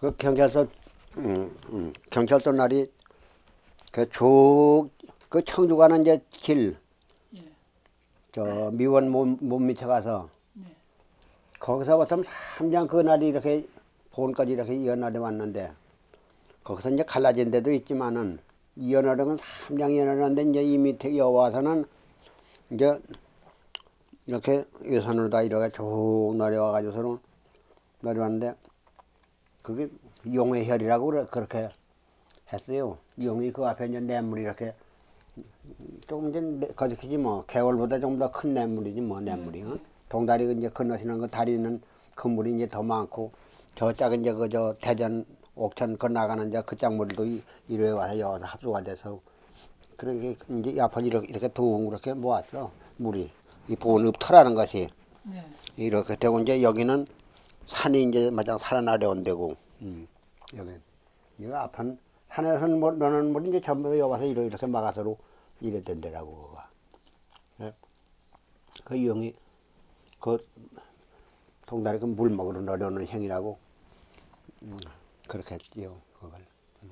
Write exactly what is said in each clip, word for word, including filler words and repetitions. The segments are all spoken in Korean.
그 경찰서, 음, 음, 경찰서 날이 그 쭉, 그 청주 가는 이제 길, 예. 저 미원 몸, 몸 밑에 가서 네. 거기서부터 삼장 그 날이 이렇게 본까지 이렇게 연날이 왔는데 거기서 이제 갈라진 데도 있지만은 이연하령은 삼장 이연하는데 이제 이 밑에 여와서는 이제 이렇게 유선으로 다 이렇게 쭉 내려와가지고서는 내려왔는데 그게 용의 혈이라고 그래- 그렇게 했어요. 용이 그 앞에 이제 냇물이 이렇게 조금 이제 거짓이지 뭐 개월보다 좀 더 큰 냇물이지 뭐 예. 냇물이 어? 예. 동다리 이제 건너시는 그 다리는 그 물이 이제 더 많고 저 짝은 이제 그 저 대전 옥천 건너가는 이제 그 짝물도 이- 이리에 와서 여기서 합수가 돼서 그런 게 이제 이 앞을 이렇게 이렇게 둥그렇게 모았어 물이 이 본읍 터라는 것이 네. 이렇게 되고 이제 여기는 산이 이제 마냥 살아나려온 데고 음, 여기 이거 앞은 산에서 뭐 너는 물이 이제 전부 여기 와서 이렇게 이렇게 막아서로 이래 된 데라고 그거가. 예. 그 형이 그 동다리 그 물 먹으러 내려오는 형이라고 음, 그렇게 했지요 그걸. 음.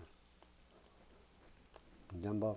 이제 뭐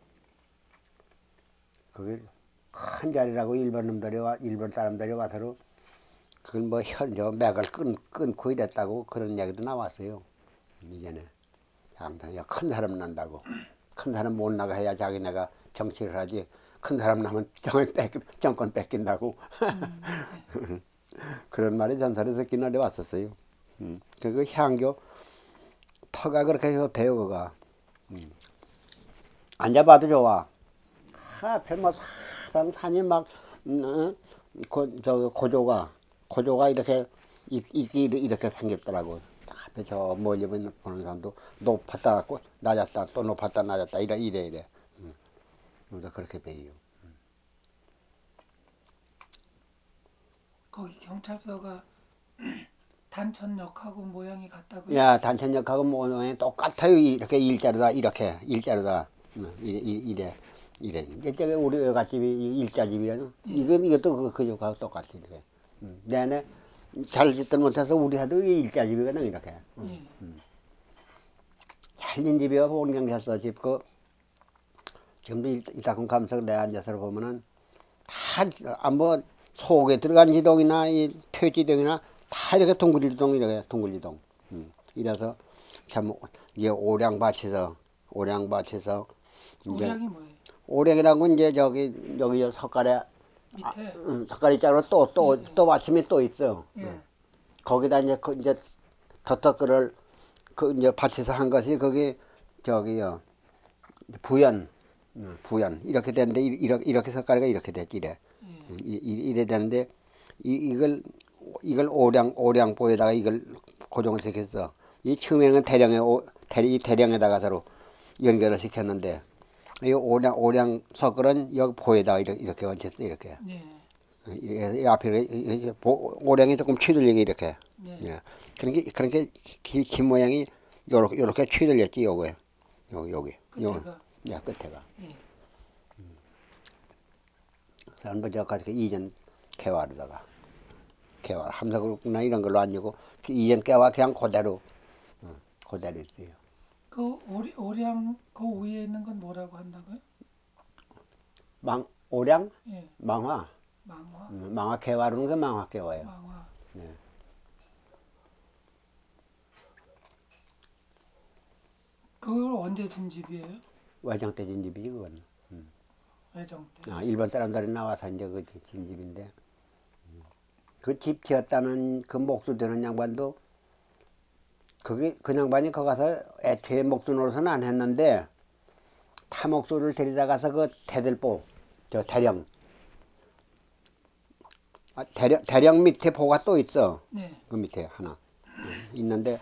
그게 큰 자리라고 일본 놈들이 와 일본 사람들이 와서로 그걸 뭐 현, 저 맥을 끊, 끊고 이랬다고 그런 얘기도 나왔어요. 이제는 항상 큰 사람 난다고 큰 사람 못 나가 해야 자기네가 정치를 하지 큰 사람 나면 정권, 뺏, 정권 뺏긴다고 음. 예. 그런 말이 전설에서 기날에 왔었어요. 음. 그 향교 터가 그렇게 좋대요 그가. 음. 앉아봐도 좋아. 앞에 뭐 사람 산이 막 음, 어? 고, 저 고조가 고조가 이렇게 이, 이, 이렇게 생겼더라고. 앞에 저 멀리 보는 사람도 높았다 갖고 낮았다 또 높았다 낮았다 이래 이래 이래. 음. 우리가 그렇게 배요. 거기 경찰서가 단천역하고 모양이 같다고요? 야 단천역하고 모양이 똑같아요. 이렇게 일자로다 이렇게 일자로다. 음, 이래 이래 이래. 이제 우리 외갓집이 일자집이야. 예. 이건 이것도 그 그저하고 똑같아 이렇게. 음. 내내 잘 짓들 못해서 우리 하도 일자집이거든 이렇게. 음. 예. 살린 집이야 본경찰서 집 그 지금도 이따금 감성 내 앉아서 보면은 다뭐 속에 들어간 지동이나 이 퇴지동이나 다 이렇게 동굴지동 이렇게 동굴지동. 음. 이래서 참 이제 오량밭에서 오량밭에서 이제 오량이 뭐예요? 오량이라고 이제 저기 여기 저 석가래 아, 밑에. 음, 석가래 자로 또 예. 또 예. 또 받침이 또 있어. 음. 예. 거기다 이제 그 이제 더덕그를 그 이제 밭에서 한 것이 거기 저기요 부연 음, 부연 이렇게 되는데 이- 이렇게 이렇게 색깔이 이렇게 됐지 이래. 예. 음, 이, 이- 이래 되는데 이 이걸 이걸 오량 오량보에다가 이걸 고정을 시켰어. 이 처음에는 대량에 오, 대, 이 대량에다가 서로 연결을 시켰는데 이 오량 오량 석글은 여기 보에다가 이렇게 이렇게 얹혔어 이렇게. 예. 이, 이 앞에 이- 이- 보- 오량이 조금 휘둘리게 이렇게. 예. 예. 그러니까 그렇게 긴, 긴 모양이 요렇게 요렇게 휘둘렸지 요거에. 요 여기 요. 끝에가. 야 끝에가. 예. 전부 저까지 이전 개화로다가 개화 함석이나 이런 걸로 아니고 이전 개화 그냥 그대로 어, 그대로 있어요. 그 오리, 오량 그 위에 있는 건 뭐라고 한다고요? 망 오량 예. 망화 망화. 음, 망화 개화로는 그 망화 개화예요. 망화. 네. 그걸 언제 진 집이에요? 외정 때 진집이지 그건. 외정 때. 아, 일본 사람들이 나와서 이제 그 진집인데 그 집 지었다는 그 목수 되는 양반도 그게 그 양반이 거기 가서 애초에 목수 노릇은 안 했는데 타목수를 데리다 가서 그 대들보 저 대령 아, 대령 대령 밑에 보가 또 있어. 네. 그 밑에 하나 음, 있는데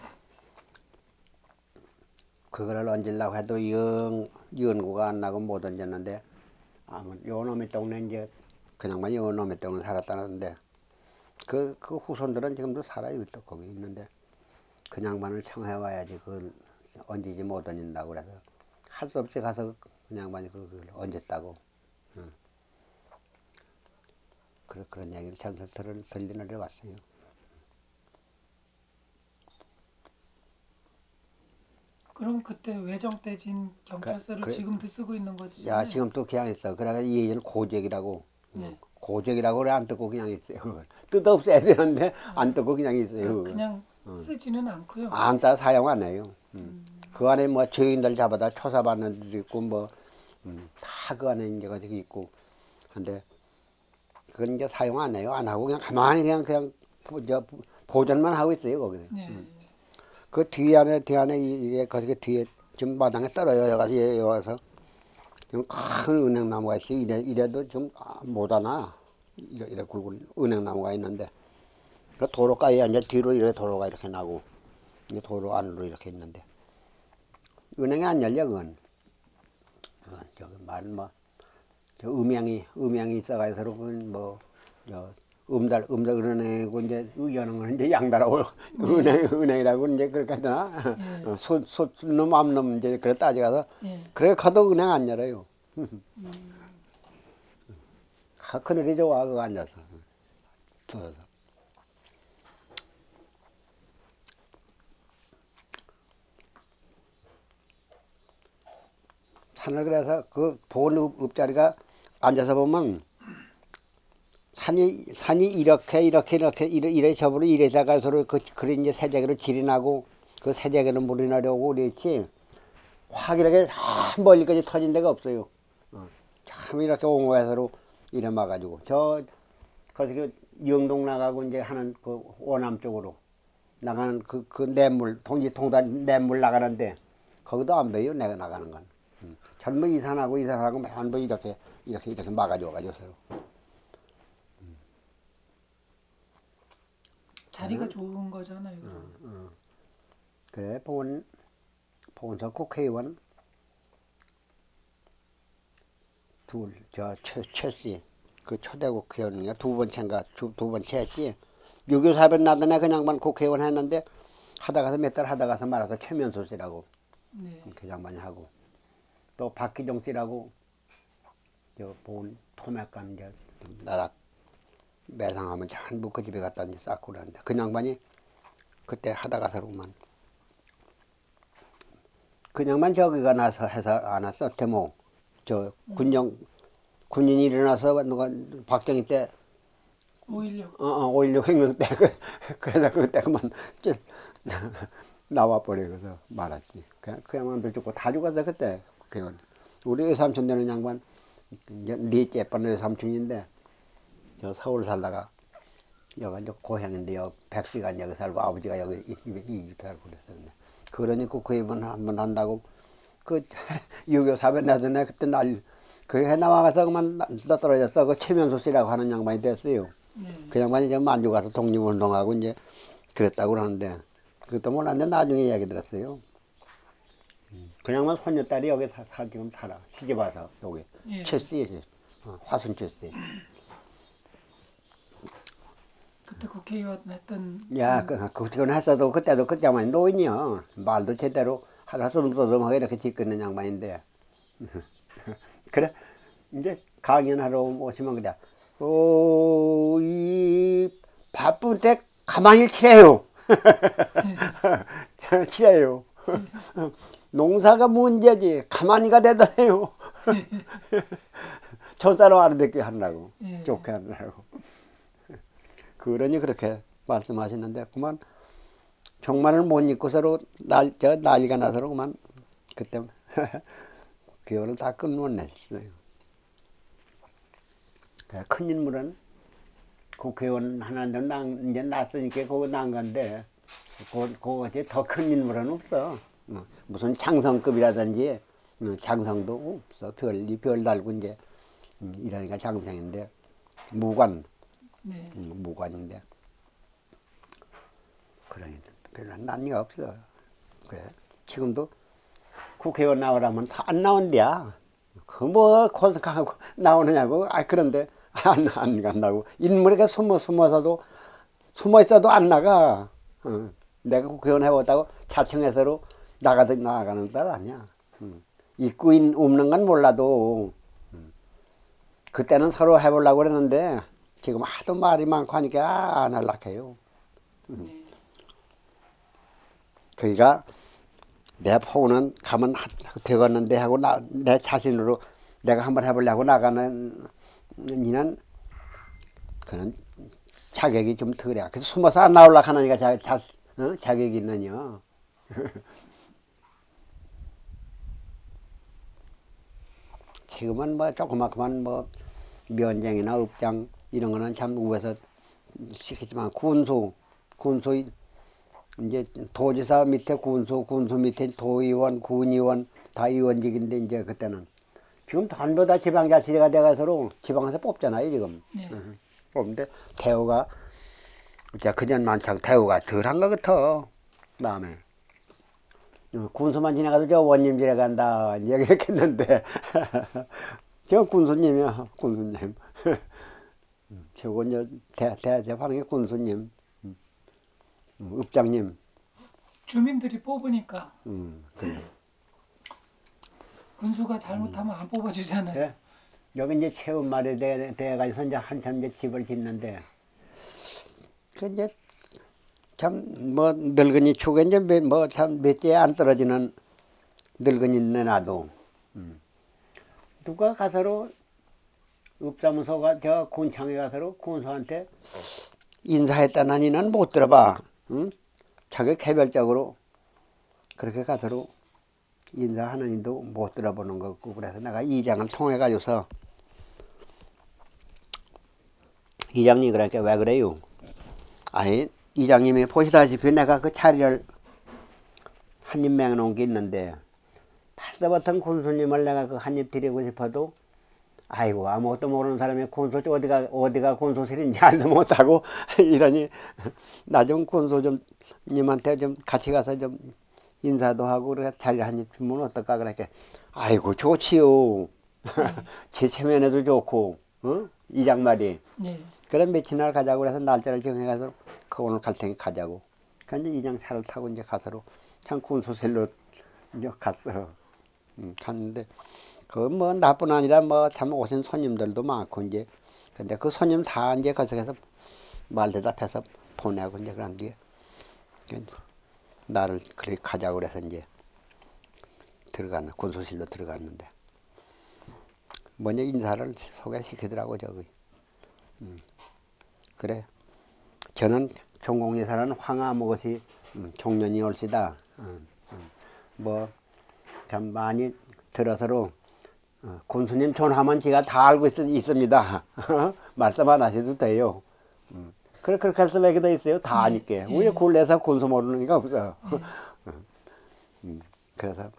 그거를 얹으려고 해도 영 연구가 안 나고 못 얹었는데 아무 요 놈의 동네 이제 그 양반이 요 놈의 동네 살았다는데 그 그 후손들은 지금도 살아요 또 거기 있는데 그 양반을 청해 와야지 그걸 얹지 못 얹는다고 그래서 할 수 없이 가서 그 양반이 그걸 얹었다고. 응. 그런 그런 얘기를 전설 들을 들리는 데 왔어요. 그럼 그때 외정떼진 경찰서를 그래. 지금도 쓰고 있는 거지? 야, 지금 또 그냥 있어. 그래가 예전 고적이라고. 네. 고적이라고 그래 안 뜯고 그냥 있어요. 그걸. 뜯어 없애야 되는데 안 뜯고 그냥 있어요. 그 그걸. 그냥 쓰지는 않고요. 안 따 사용 안 해요. 음. 그 안에 뭐 죄인들 잡아다 초사받는 데도 있고 뭐 다 그 안에 이제 거기 있고 한데 그건 이제 사용 안 해요. 안 하고 그냥 가만히 그냥 그냥 보, 저, 보존만 하고 있어요 거기서. 네. 그 뒤 안에 뒤 안에 이게 거기 뒤에 좀 마당에 떨어져 가지고 와서 좀 큰 은행나무가 있어요. 이래 이래도 좀 못 하나 이래 이래 굵은 은행나무가 있는데 그 도로가에 이제 뒤로 이렇게 도로가 이렇게 나고 이제 도로 안으로 이렇게 있는데 은행이 안 열려 그건. 그건 저기 말뭐 저 음양이 음양이 있어가지고 그건 뭐저 음달 음달 은행이고 이제 여는 건 이제 양다라고 은행 은행이라고 이제 그렇게 하잖아. 예. 소소 놈 암놈 이제 그래 따져가서 예. 그래 가도 은행 안 열어요. 하, 그늘이 좋아 그거 앉아서. 들어서. 산을 그래서 그 보건 읍자리가 앉아서 보면 산이 산이 이렇게 이렇게 이렇게 이래 이래 접으로 이래다가 서로 그 그래 이제 세제기로 질이 나고 그 세제기로 물이 나려고 그랬지 확 이렇게 한 멀리까지 터진 데가 없어요. 어. 참 이렇게 옹호해서로 이래 막아가지고 저 거기 그 영동 나가고 이제 하는 그 오남 쪽으로 나가는 그 그 냇물 동지 통단 냇물 나가는데 거기도 안 보여 내가 나가는 건. 음. 전부 이산하고 이산하고 전부 이렇게 이렇게 이렇게 막아줘 가지고 서로. 자리가 좋은 거잖아요. 그럼. 그래 보건 보건소 국회의원 둘저 최씨 그 초대 국회의원인가 두 번째인가 두, 두 번째였지. 유교 사변 나더네 그 양반 국회의원 했는데 하다가서 몇 달 하다가서 말아서 최면소 씨라고 네. 그 양반이 하고 또 박기종 씨라고 저 보건 토막간 이제 나락 매상하면 전부 그 집에 갖다 이제 쌓고 그러는데 그 양반이 그때 하다가서로만 그 양반 저기가 나서 해서 안 왔어 대모 저 군정 군인이 일어나서 누가 박정희 때 오일육. 어, 어, 오일육 혁명 때 그, 그래서 그때 그만 나와 버리고서 말았지. 그, 그 양반도 죽고 다 죽었어 그때 국회의원. 우리 외삼촌 되는 양반 이제 네 예쁜 외삼촌인데 저 서울 살다가 여기 이제 고향인데 여 백시간 여기 살고 아버지가 여기 이 집 살고 그랬었는데 그러니 국회의원 한번 한다고 그 유교 사변 나더네 그때 날 그 해 나와가서 그만 떨어졌어. 그 최면소 씨라고 하는 양반이 됐어요. 네. 그 양반이 이제 만주 가서 독립운동하고 이제 그랬다고 그러는데 그것도 몰랐는데 나중에 이야기 들었어요. 그 양반 손녀딸이 여기 사, 사, 지금 살아. 시집 와서 여기 예. 최씨 어, 화순 최씨. 그때 국회의원 했던. 야, 그, 그, 그건 했어도 그때도 그 양반이 노인이요. 말도 제대로 하나 쏘듬쏘듬하게 이렇게 짓고 양반인데. 그래, 이제 강연하러 오시면 그래. 어, 이 바쁠 때 가만히 치래요. 치래요. 농사가 문제지. 가만히가 대단해요. 저 사람 알아듣게 하려고. 예. 좋게 하려고. 그러니 그렇게 말씀하시는데, 그만 종말을 못 잊고 서로 날, 저 난리가 나서로 그만 그때 기원을 다 끊어냈어요. 큰 인물은 국회의원 하나 난, 이제 났으니까 그거 난 건데, 그, 그거 더 큰 인물은 없어. 어, 무슨 장성급이라든지, 어, 장성도 없어. 별, 이 별 달고 이제, 음, 이러니까 장성인데, 무관, 네. 음, 무관인데, 그러니 별로 난리가 없어. 그래. 지금도 국회의원 나오라면 다 안 나온대야. 그 뭐, 고생하고 나오느냐고. 아, 그런데 안, 안 간다고. 인물에게 숨어, 숨어서도, 숨어 있어도 안 나가. 어. 내가 국회의원 해봤다고 자청해서로 나가도 나가는 딸 아니야. 음. 입구인 없는 건 몰라도, 음. 그때는 서로 해보려고 그랬는데, 지금 하도 말이 많고 하니까 안 할락해요. 네. 그러니까 내 포구는 가면 되겠는데 하고 나, 내 자신으로 내가 한번 해보려고 나가는 이는 그는 자격이 좀 덜해. 그래서 숨어서 안 나오려고 하니까 자, 자, 어? 자격이 있느냐. 지금은 뭐 조그맣구만 뭐 면장이나 읍장 이런 거는 참 위에서 시키지만 군소, 군소 이제 도지사 밑에 군소, 군소 밑에 도의원, 군의원 다 의원직인데 이제 그때는 지금 전부 다 지방자치제가 돼가서로 지방에서 뽑잖아요 지금. 네. 응. 뽑는데 대우가 이제 그전 많다고 대우가 덜한 것 같아 마음에. 군소만 지나가도 저 원님집에 간다 이제 그렇게 했는데 저 군수님이야 군수님. 저거 이제 대, 대접하는 게 군수님, 음, 읍장님. 주민들이 뽑으니까 음, 그래. 군수가 잘못하면 안 뽑아주잖아요. 네? 여기 이제 체험말에 대, 대해가지고 이제 한참 이제 집을 짓는데, 그 이제 참 뭐 늙은이 축에 이제 뭐 참 몇 대 안 떨어지는 늙은이네 나도. 음. 누가 가서로 읍사무소가 저 군창에 가서로 군수한테 인사했다나니 난 못 들어봐. 응? 자기 개별적으로 그렇게 가서로 인사하는 일도 못 들어보는 거고 그래서 내가 이장을 통해 가지고서 이장님 그러니까 왜 그래요? 아니 이장님이 보시다시피 내가 그 자리를 한 입 맹놓은 게 있는데 팔서부터 군수님을 내가 그 한 입 드리고 싶어도 아이고 아무것도 모르는 사람이 군소 어디가 어디가 군소실인지 알도 못하고 이러니 나 좀 군소 좀 님한테 좀 같이 가서 좀 인사도 하고 그래 자리 한 입 주면 어떨까 그러니까 아이고 좋지요. 제 체면에도 좋고 어? 이장 말이 네. 그래 며칠 날 가자고 그래서 날짜를 정해가서 그 오늘 갈 테니 가자고 그러니까 이제 이장 차를 타고 이제 가서로 참 군소실로 이제 갔어. 음, 갔는데 그 뭐 나뿐 아니라 뭐 참 오신 손님들도 많고 이제 근데 그 손님 다 이제 거기서 말 대답해서 보내고 이제 그런 뒤에 나를 그렇게 가자고 그래서 이제 들어갔는 군소실로 들어갔는데 먼저 인사를 소개시키더라고 저기. 음, 그래 저는 전공에 사는 황하무것이 음, 종년이 올시다. 음, 음, 뭐참 많이 들어서로 어, 군수님 전화만 제가 다 알고 있, 있습니다. 말씀 안 하셔도 돼요. 음. 그래, 그렇게 해서 매게 돼 있어요. 다 네. 아니까. 우리 예. 굴레에서 군수 모르는 게 없어. 예. 음. 그래서,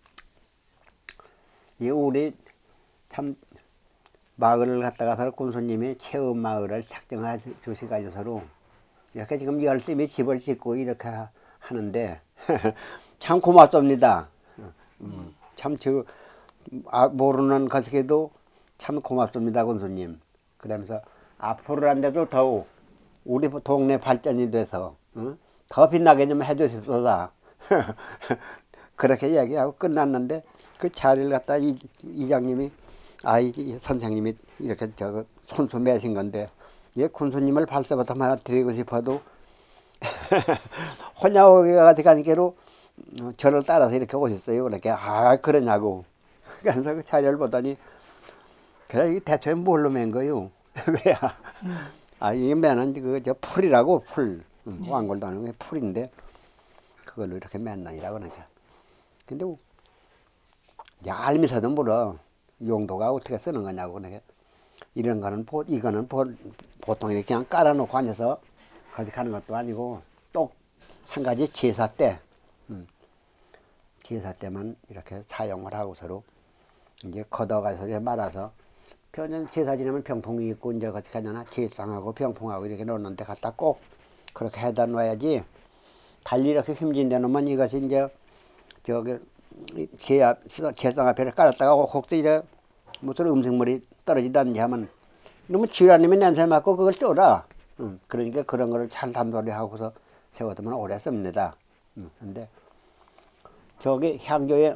이 우리 참 마을을 갖다가서 군수님이 체험 마을을 작정해 주시가지고서로 이렇게 지금 열심히 집을 짓고 이렇게 하- 하는데 참 고맙습니다. 음. 참 저, 아, 모르는 것에도 참 고맙습니다, 군수님. 그러면서 앞으로란데도 더욱 우리 동네 발전이 돼서 어? 더 빛나게 좀 해주십소서. 그렇게 얘기하고 끝났는데 그 자리를 갖다 이, 이장님이 아이 선생님이 이렇게 저 손수 매신 건데 예 군수님을 발서부터 하나 드리고 싶어도 혼자오기가 어디 가니까로 저를 따라서 이렇게 오셨어요. 그렇게 아 그러냐고. 그래서 그 자리를 보더니 그래 이 대체 뭘로 맨 거요? 그래야 음. 아 이 매는 그저 풀이라고 풀 음, 예. 왕골도 하는 게 풀인데 그걸로 이렇게 맨날이라고 그러니까. 근데 얄미서도 물어 용도가 어떻게 쓰는 거냐고 그러니까 이런 거는 보, 이거는 보, 보통 이렇게 그냥 깔아놓고 앉아서 거기 가는 것도 아니고 또 한 가지 제사 때 음, 제사 때만 이렇게 사용을 하고 서로 이제 걷어가서 이렇게 말아서 편은 제사 지내면 병풍이 있고 이제 같이 가잖아 제상하고 병풍하고 이렇게 놓는데 갖다 꼭 그렇게 해다 놔야지 달리 이렇게 힘진 데 놓으면 이것이 이제 저기 제 앞, 제상 앞에 깔았다가 혹시 이제 무슨 음식물이 떨어지다든지 하면 너무 지랄님이 냄새 맡고 그걸 쫄아. 응. 그러니까 그런 거를 잘 단도리하고서 세워두면 오래 씁니다. 응. 근데 저기 향교에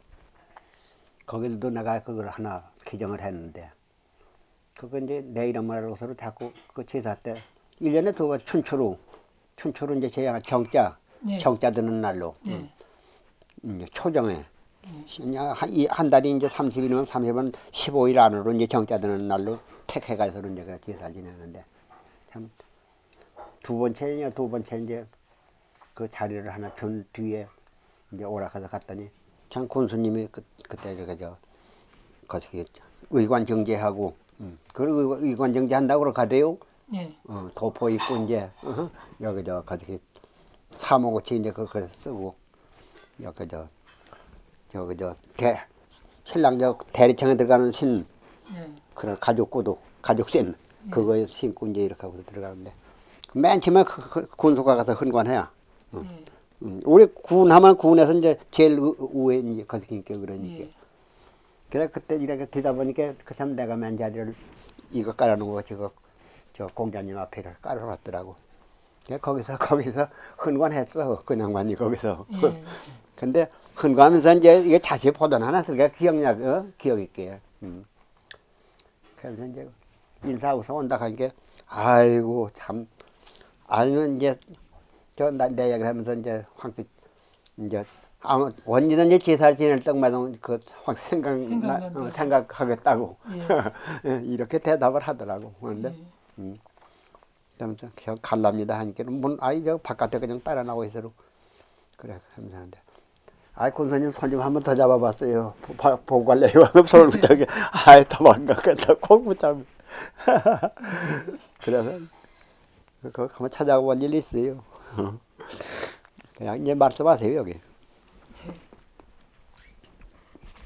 거기도 내가 그걸 하나 기정을 했는데 그거 이제 내 이름을 알고서 자꾸 그 제사 때 일 년에 두 번 춘초로 춘초로 이제 제가 정자 예. 정자 드는 날로 응. 예. 음, 초정에 예. 그냥 한, 이- 한 달이 이제 삼십 일이면 삼십 은 십오 일 안으로 이제 정자 드는 날로 택해가서 이제 그렇게 제사를 지내는데 참 두 번째냐 두 번째 이제 그 자리를 하나 준 뒤에 이제 오락해서 갔더니 참 군수님이 그, 그때 이렇게 저 거기 의관 정제하고 음, 그 의- 의관 정제한다고 그러 가대요. 예. 어, 도포 입고 이제 어, 여기 저 거기 사모고치 이제 그거 쓰고 여기 저 저기 저 대, 신랑 저 대리청에 들어가는 신 예. 그런 가죽 구두 가죽센 예. 그거 신고 이제 이렇게 하고 들어가는데 맨 처음에 그, 그, 군수가 가서 헌관해야. 어. 예. 음, 우리 군하면 군에서 이제 제일 우- 우에 이제 거기니까 그러니까. 예. 그래 그때 이렇게 되다 보니까 그 참 내가 맨 자리를 이거 깔아놓은 거 저거 저 공자님 앞에 이렇게 깔아놨더라고. 그래 거기서 거기서 헌관했어 그 양반이 거기서. 예. 근데 헌가하면서 이제 이게 자세히 보던 하나 그게 기억력 어? 기억 있게. 음. 그래서 이제 인사하고서 온다 하니까 아이고 참 아니면 이제 저 내 얘기를 하면서 이제 황씨 이제 아무 언제든 이제 제사를 지낼 때마다 그황 생각 생각난다고. 어, 생각하겠다고 예. 예, 이렇게 대답을 하더라고. 그런데 예. 음, 그러면서 저 갈랍니다 하니까 문 아이 저 바깥에 그냥 따라 나오고 있어로 그래 하면서 하는데 아이 군사님 손 좀 한번 더 잡아봤어요. 보- 보고 갈래요. 손을 붙잡게 아이 도망가겠다 콩 붙잡. 그래서 그거 한번 찾아볼 일 있어요. 어. 그냥 이제 말씀하세요 여기.